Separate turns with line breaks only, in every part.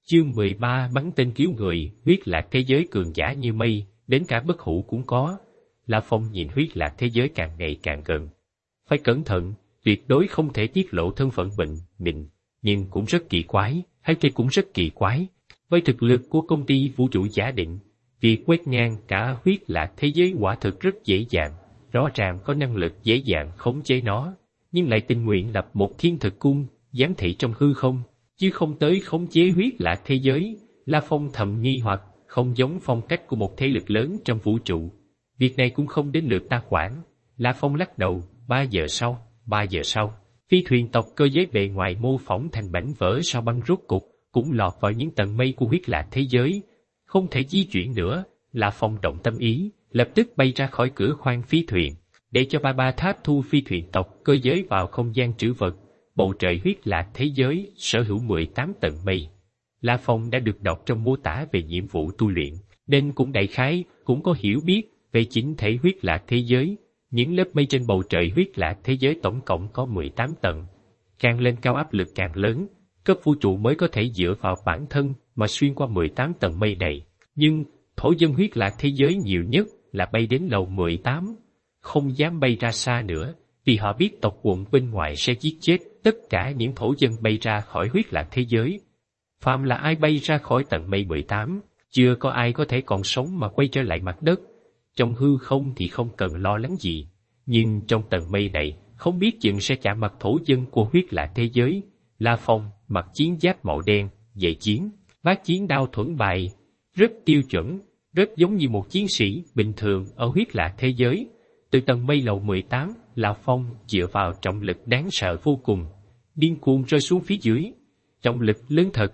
Chương 13 bắn tên cứu người, huyết lạc thế giới cường giả như mây, đến cả bất hủ cũng có. La Phong nhìn huyết lạc thế giới càng ngày càng gần. Phải cẩn thận, tuyệt đối không thể tiết lộ thân phận mình, nhưng cũng rất kỳ quái, hay đây cũng rất kỳ quái. Với thực lực của công ty vũ trụ giả định, việc quét ngang cả huyết lạc thế giới quả thực rất dễ dàng, rõ ràng có năng lực dễ dàng khống chế nó, nhưng lại tình nguyện lập một thiên thực cung, giám thị trong hư không, chứ không tới khống chế huyết lạc thế giới. La Phong thầm nghi hoặc, không giống phong cách của một thế lực lớn trong vũ trụ. Việc này cũng không đến lượt ta quản. La Phong lắc đầu. 3 giờ sau, phi thuyền tộc cơ giới bề ngoài mô phỏng thành mảnh vỡ sao băng rốt cục cũng lọt vào những tầng mây của huyết lạc thế giới, không thể di chuyển nữa. La Phong động tâm ý, lập tức bay ra khỏi cửa khoang phi thuyền, để cho ba tháp thu phi thuyền tộc cơ giới vào không gian trữ vật. Bầu trời huyết lạc thế giới sở hữu 18 tầng mây. La Phong đã được đọc trong mô tả về nhiệm vụ tu luyện, nên cũng đại khái cũng có hiểu biết về chính thể huyết lạc thế giới. Những lớp mây trên bầu trời huyết lạc thế giới tổng cộng có 18 tầng. Càng lên cao áp lực càng lớn, cấp vũ trụ mới có thể dựa vào bản thân mà xuyên qua 18 tầng mây này. Nhưng thổ dân huyết lạc thế giới nhiều nhất là bay đến lầu 18, không dám bay ra xa nữa, vì họ biết tộc quần bên ngoài sẽ giết chết tất cả những thổ dân bay ra khỏi huyết lạc thế giới. Phàm là ai bay ra khỏi tầng mây 18, chưa có ai có thể còn sống mà quay trở lại mặt đất. Trong hư không thì không cần lo lắng gì, nhưng trong tầng mây này, không biết chừng sẽ chạm mặt thổ dân của huyết lạc thế giới. La Phong mặc chiến giáp màu đen, dày chiến, vác chiến đao thuẫn bài, rất tiêu chuẩn, rất giống như một chiến sĩ bình thường ở huyết lạc thế giới. Từ tầng mây lầu 18, La Phong dựa vào trọng lực đáng sợ vô cùng, điên cuồng rơi xuống phía dưới. Trọng lực lớn thật,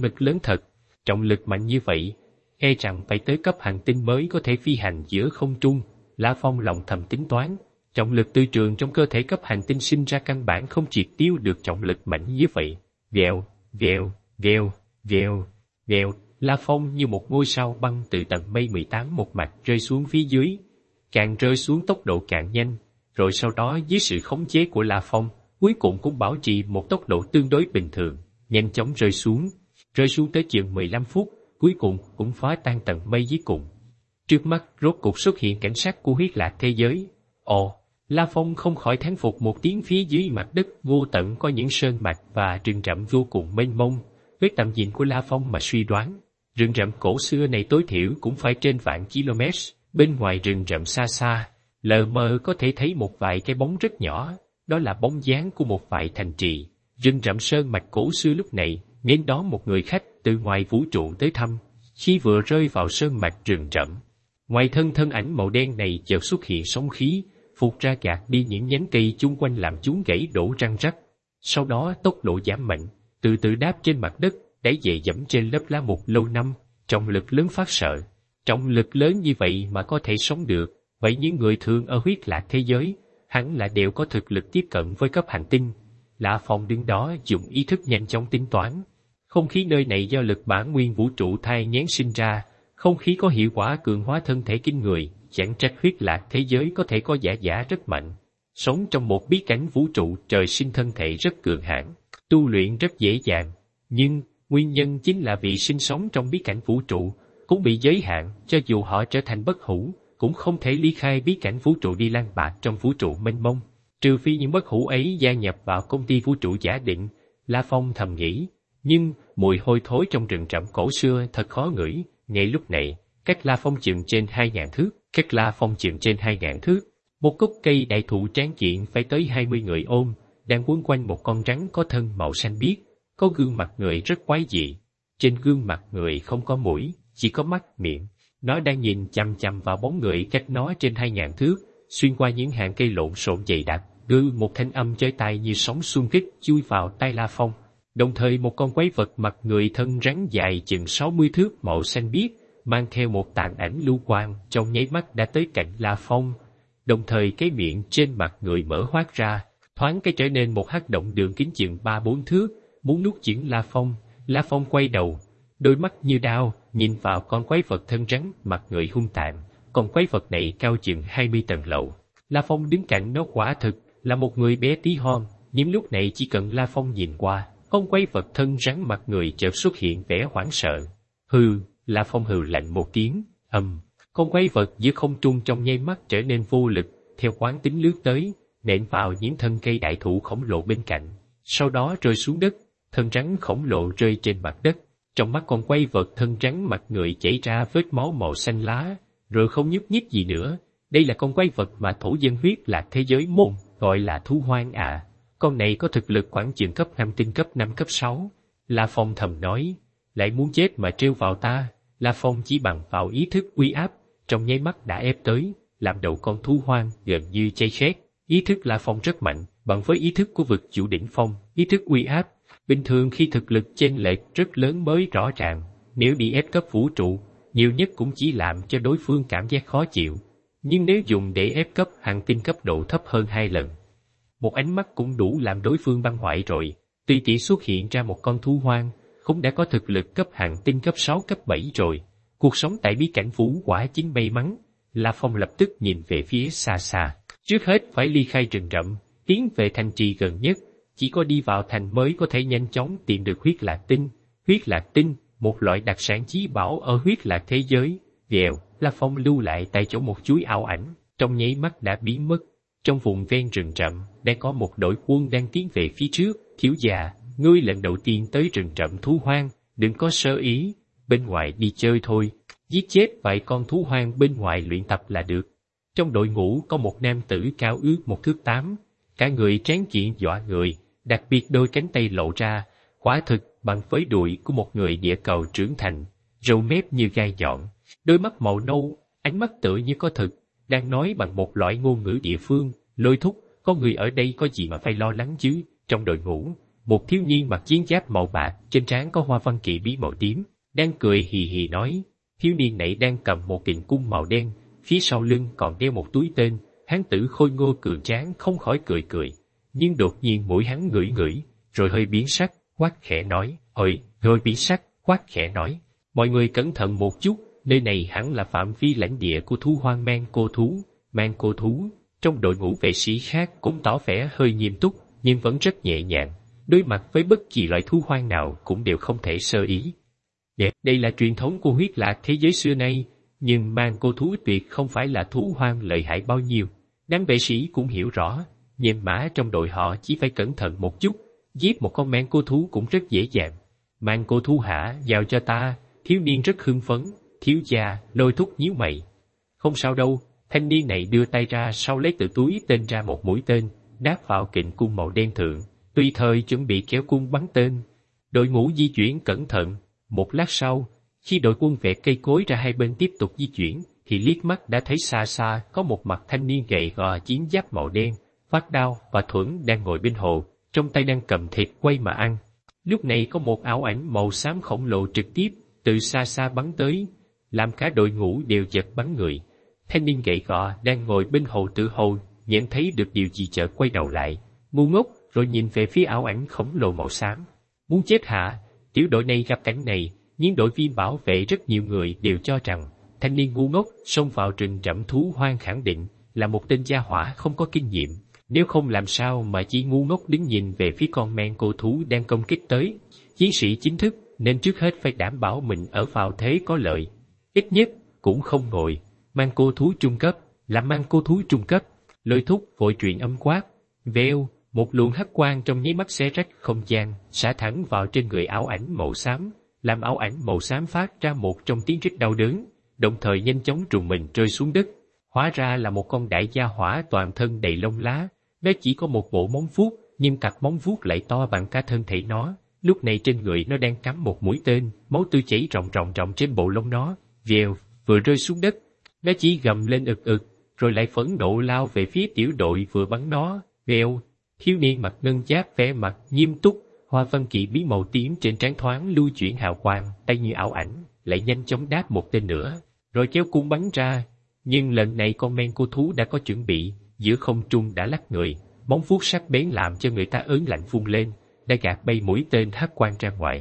trọng lực mạnh như vậy, e rằng phải tới cấp hành tinh mới có thể phi hành giữa không trung. La Phong lòng thầm tính toán, trọng lực từ trường trong cơ thể cấp hành tinh sinh ra căn bản không triệt tiêu được trọng lực mạnh như vậy. Vèo, La Phong như một ngôi sao băng từ tầng mây 18 một mạch rơi xuống phía dưới, càng rơi xuống tốc độ càng nhanh, rồi sau đó dưới sự khống chế của La Phong, cuối cùng cũng bảo trì một tốc độ tương đối bình thường, nhanh chóng rơi xuống tới chừng 15 phút, cuối cùng cũng phá tan tầng mây dưới cùng. Trước mắt rốt cục xuất hiện cảnh sát của huyết lạc thế giới. La Phong không khỏi thán phục một tiếng. Phía dưới mặt đất vô tận có những sơn mạch và rừng rậm vô cùng mênh mông. Với tầm nhìn của La Phong mà suy đoán, rừng rậm cổ xưa này tối thiểu cũng phải trên vạn km. Bên ngoài rừng rậm xa xa, lờ mờ có thể thấy một vài cái bóng rất nhỏ, đó là bóng dáng của một vài thành trì. Rừng rậm sơn mạch cổ xưa lúc này nên đón một người khách từ ngoài vũ trụ tới thăm. Khi vừa rơi vào sơn mạch rừng rậm, ngoài thân ảnh màu đen này chợt xuất hiện sóng khí, phụt ra gạt đi những nhánh cây chung quanh làm chúng gãy đổ răng rắc. Sau đó tốc độ giảm mạnh, từ từ đáp trên mặt đất, đẩy về dẫm trên lớp lá mục lâu năm. Trọng lực lớn phát sợ. Trọng lực lớn như vậy mà có thể sống được, vậy những người thường ở huyết lạc thế giới hẳn là đều có thực lực tiếp cận với cấp hành tinh. La Phong đứng đó dùng ý thức nhanh chóng tính toán. Không khí nơi này do lực bản nguyên vũ trụ thai nghén sinh ra, không khí có hiệu quả cường hóa thân thể kinh người, chẳng trách huyết lạc thế giới có thể có giả rất mạnh. Sống trong một bí cảnh vũ trụ trời sinh thân thể rất cường hãn, tu luyện rất dễ dàng, nhưng nguyên nhân chính là vì sinh sống trong bí cảnh vũ trụ cũng bị giới hạn, cho dù họ trở thành bất hủ, cũng không thể ly khai bí cảnh vũ trụ đi lang bạt trong vũ trụ mênh mông. Trừ phi những bất hủ ấy gia nhập vào công ty vũ trụ giả định, La Phong thầm nghĩ. Nhưng mùi hôi thối trong rừng rậm cổ xưa thật khó ngửi. Ngay lúc này, cách La Phong chừng trên 2.000 thước, một gốc cây đại thụ tráng kiện phải tới 20 người ôm, đang quấn quanh một con rắn có thân màu xanh biếc, có gương mặt người rất quái dị. Trên gương mặt người không có mũi, chỉ có mắt, miệng. Nó đang nhìn chằm chằm vào bóng người cách nó trên 2.000 thước, xuyên qua những hàng cây lộn xộn dày đặc. Một thanh âm chói tai như sóng xung kích chui vào tai La Phong. Đồng thời một con quái vật mặt người thân rắn dài chừng 60 thước màu xanh biếc, mang theo một tàn ảnh lưu quang, trong nháy mắt đã tới cạnh La Phong. Đồng thời cái miệng trên mặt người mở hoác ra, thoáng cái trở nên một hắc động đường kính chừng 3-4 thước, muốn nuốt chửng La Phong. La Phong quay đầu, đôi mắt như đao, nhìn vào con quái vật thân rắn mặt người hung tàn. Con quái vật này cao chừng 20 tầng lầu. La Phong đứng cạnh nó quả thực là một người bé tí hon, nhưng lúc này chỉ cần La Phong nhìn qua, con quái vật thân rắn mặt người chợt xuất hiện vẻ hoảng sợ. Hừ, La Phong hừ lạnh một tiếng, con quái vật giữa không trung trong nháy mắt trở nên vô lực, theo quán tính lướt tới, nện vào những thân cây đại thụ khổng lồ bên cạnh, sau đó rơi xuống đất, thân rắn khổng lồ rơi trên mặt đất. Trong mắt con quái vật thân rắn mặt người chảy ra vết máu màu xanh lá, rồi không nhúc nhích gì nữa. Đây là con quái vật mà thổ dân huyết lạc thế giới môn gọi là thú hoang à. Con này có thực lực khoảng chừng cấp 5 tinh cấp 5 cấp 6. La Phong thầm nói, lại muốn chết mà trêu vào ta. La Phong chỉ bằng vào ý thức uy áp, trong nháy mắt đã ép tới, làm đầu con thú hoang gần như cháy khét. Ý thức La Phong rất mạnh, bằng với ý thức của vực chủ đỉnh phong, ý thức uy áp. Bình thường khi thực lực chênh lệch rất lớn mới rõ ràng, nếu bị ép cấp vũ trụ, nhiều nhất cũng chỉ làm cho đối phương cảm giác khó chịu. Nhưng nếu dùng để ép cấp hàng tinh cấp độ thấp hơn 2 lần, một ánh mắt cũng đủ làm đối phương băng hoại rồi. Tuy chỉ xuất hiện ra một con thú hoang, cũng đã có thực lực cấp hàng tinh cấp 6 cấp 7 rồi. Cuộc sống tại bí cảnh vũ quả chính may mắn. La Phong lập tức nhìn về phía xa xa. Trước hết phải ly khai rừng rậm, tiến về thành trì gần nhất. Chỉ có đi vào thành mới có thể nhanh chóng tìm được huyết lạc tinh. Huyết lạc tinh, một loại đặc sản chí bảo ở huyết lạc thế giới. Vèo, La Phong lưu lại tại chỗ một chuỗi ảo ảnh, trong nháy mắt đã biến mất. Trong vùng ven rừng rậm, đang có một đội quân đang tiến về phía trước. Thiếu già, ngươi lần đầu tiên tới rừng rậm thú hoang, đừng có sơ ý, bên ngoài đi chơi thôi. Giết chết vài con thú hoang bên ngoài luyện tập là được. Trong đội ngũ có một nam tử cao ước 1 thước 8, cả người tráng kiện dọa người, đặc biệt đôi cánh tay lộ ra, quả thực bằng với đùi của một người địa cầu trưởng thành, râu mép như gai nhọn, đôi mắt màu nâu, ánh mắt tựa như có thực, đang nói bằng một loại ngôn ngữ địa phương. Lôi thúc, có người ở đây có gì mà phải lo lắng chứ? Trong đội ngũ, một thiếu niên mặc chiến giáp màu bạc, trên trán có hoa văn kỳ bí màu tím, đang cười hì hì nói. Thiếu niên này đang cầm một kình cung màu đen, phía sau lưng còn đeo một túi tên. Hán tử khôi ngô cường tráng không khỏi cười cười, nhưng đột nhiên mũi hắn ngửi ngửi, rồi hơi biến sắc, quát khẽ nói, hơi biến sắc, quát khẽ nói, mọi người cẩn thận một chút, nơi này hẳn là phạm vi lãnh địa của thú hoang mang cô thú. Mang cô thú, trong đội ngũ vệ sĩ khác cũng tỏ vẻ hơi nghiêm túc, nhưng vẫn rất nhẹ nhàng, đối mặt với bất kỳ loại thú hoang nào cũng đều không thể sơ ý. Đây là truyền thống của huyết lạc thế giới xưa nay, nhưng mang cô thú tuyệt không phải là thú hoang lợi hại bao nhiêu. Đám vệ sĩ cũng hiểu rõ, nhềm mã trong đội họ chỉ phải cẩn thận một chút, giết một con mang cô thú cũng rất dễ dàng. Mang cô thú hả, giao cho ta. Thiếu niên rất hưng phấn. Thiếu gia, Lôi thúc nhíu mày. Không sao đâu. Thanh niên này đưa tay ra sau lấy từ túi tên ra một mũi tên, đáp vào kình cung màu đen thượng, tùy thời chuẩn bị kéo cung bắn tên. Đội ngũ di chuyển cẩn thận. Một lát sau, khi đội quân vẹt cây cối ra hai bên tiếp tục di chuyển, thì liếc mắt đã thấy xa xa có một mặt thanh niên gầy gò chiến giáp màu đen, vác đao và thuẫn đang ngồi bên hồ, trong tay đang cầm thịt quay mà ăn. Lúc này có một ảo ảnh màu xám khổng lồ trực tiếp từ xa xa bắn tới, làm cả đội ngũ đều giật bắn người. Thanh niên gầy gò đang ngồi bên hồ tự hồ nhận thấy được điều gì chợt quay đầu lại, ngu ngốc rồi nhìn về phía ảo ảnh khổng lồ màu xám. Muốn chết hả? Tiểu đội này gặp cảnh này, nhưng đội viên bảo vệ rất nhiều người đều cho rằng thanh niên ngu ngốc xông vào rừng rậm thú hoang khẳng định là một tên gia hỏa không có kinh nghiệm, nếu không làm sao mà chỉ ngu ngốc đứng nhìn về phía con men cô thú đang công kích tới. Chiến sĩ chính thức nên trước hết phải đảm bảo mình ở vào thế có lợi, ít nhất cũng không ngồi mang cô thú trung cấp, làm mang cô thú trung cấp. Lôi thúc vội truyền âm quát, vèo, một luồng hắc quang trong nháy mắt xé rách không gian, xả thẳng vào trên người ảo ảnh màu xám, làm ảo ảnh màu xám phát ra một trong tiếng rít đau đớn, đồng thời nhanh chóng trùng mình rơi xuống đất. Hóa ra là một con đại gia hỏa toàn thân đầy lông lá, nó chỉ có một bộ móng vuốt, nhưng cặp móng vuốt lại to bằng cả thân thể nó. Lúc này trên người nó đang cắm một mũi tên, máu tươi chảy ròng ròng ròng trên bộ lông nó. Vèo, vừa rơi xuống đất, nó chỉ gầm lên ực ực, rồi lại phẫn nộ lao về phía tiểu đội vừa bắn nó. Vèo, thiếu niên mặc ngân giáp vẻ mặt nghiêm túc, hoa văn kỳ bí màu tím trên trán thoáng lưu chuyển hào quang, tay như ảo ảnh, lại nhanh chóng đáp một tên nữa, rồi kéo cung bắn ra. Nhưng lần này con men cô thú đã có chuẩn bị, giữa không trung đã lắc người, móng vuốt sắc bén làm cho người ta ớn lạnh vung lên, đã gạt bay mũi tên hắc quang ra ngoài.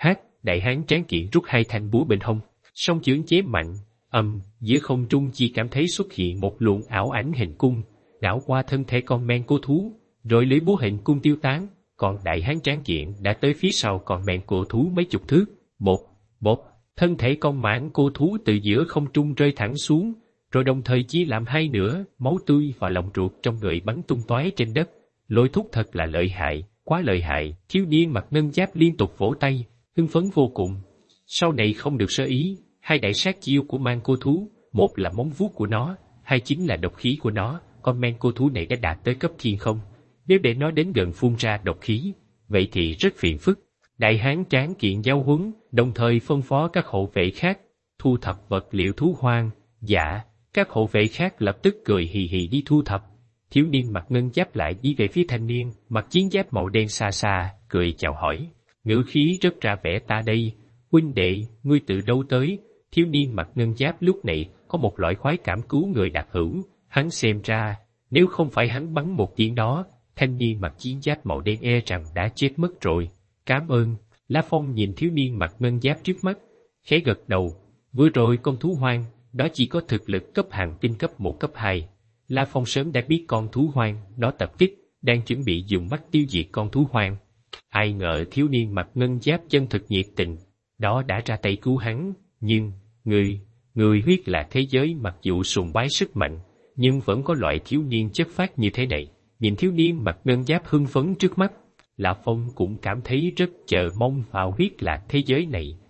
Đại hán tráng kiện rút hai thanh búa bên hông, song chưởng chém mạnh, giữa không trung chỉ cảm thấy xuất hiện một luồng ảo ảnh hình cung, đảo qua thân thể con men cô thú, rồi lấy búa hình cung tiêu tán, còn đại hán tráng kiện đã tới phía sau còn men cô thú mấy chục thước. Một, thân thể con mãng cô thú từ giữa không trung rơi thẳng xuống, rồi đồng thời chia làm hai nửa, máu tươi và lòng ruột trong người bắn tung tóe trên đất. Lôi Thúc thật là lợi hại, quá lợi hại. Thiếu niên mặc ngân giáp liên tục vỗ tay, hưng phấn vô cùng. Sau này không được sơ ý, hai đại sát chiêu của mang cô thú, một là móng vuốt của nó, hai chính là độc khí của nó. Con men cô thú này đã đạt tới cấp thiên không, nếu để nó đến gần phun ra độc khí, vậy thì rất phiền phức. Đại hán tráng kiện giao huấn, đồng thời phân phó các hộ vệ khác thu thập vật liệu thú hoang. Dạ, các hộ vệ khác lập tức cười hì hì đi thu thập. Thiếu niên mặc ngân giáp lại đi về phía thanh niên mặc chiến giáp màu đen xa xa, cười chào hỏi, ngữ khí rất ra vẻ ta đây. Huynh đệ, ngươi từ đâu tới? Thiếu niên mặc ngân giáp lúc này có một loại khoái cảm cứu người đặc hữu. Hắn xem ra, nếu không phải hắn bắn một tiếng đó, thanh niên mặc chiến giáp màu đen e rằng đã chết mất rồi. Cảm ơn. La Phong nhìn thiếu niên mặc ngân giáp trước mắt, khẽ gật đầu. Vừa rồi con thú hoang, đó chỉ có thực lực cấp hàng tinh cấp 1 cấp 2. La Phong sớm đã biết con thú hoang đó tập kích, đang chuẩn bị dùng mắt tiêu diệt con thú hoang. Ai ngờ thiếu niên mặc ngân giáp chân thực nhiệt tình, đó đã ra tay cứu hắn. Nhưng, người huyết là thế giới mặc dù sùng bái sức mạnh, nhưng vẫn có loại thiếu niên chất phác như thế này. Nhìn thiếu niên mặc ngân giáp hưng phấn trước mắt, La Phong cũng cảm thấy rất chờ mong vào huyết lạc thế giới này.